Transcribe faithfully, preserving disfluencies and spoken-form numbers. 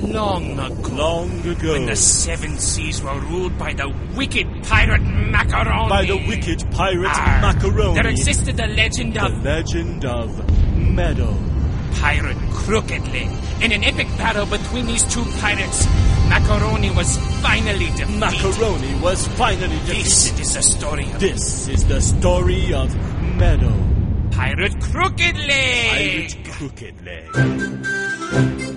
long ago. Long ago. When the seven seas were ruled by the wicked pirate Macaroni. By the wicked pirate Arr, Macaroni. There existed the legend The of... legend of Meadow. Pirate Crooked Leg. In an epic battle between these two pirates, Macaroni was finally defeated. Macaroni was finally defeated. This is the story of... This is the story of Meadow. Pirate Crooked Leg. Pirate Crooked Leg.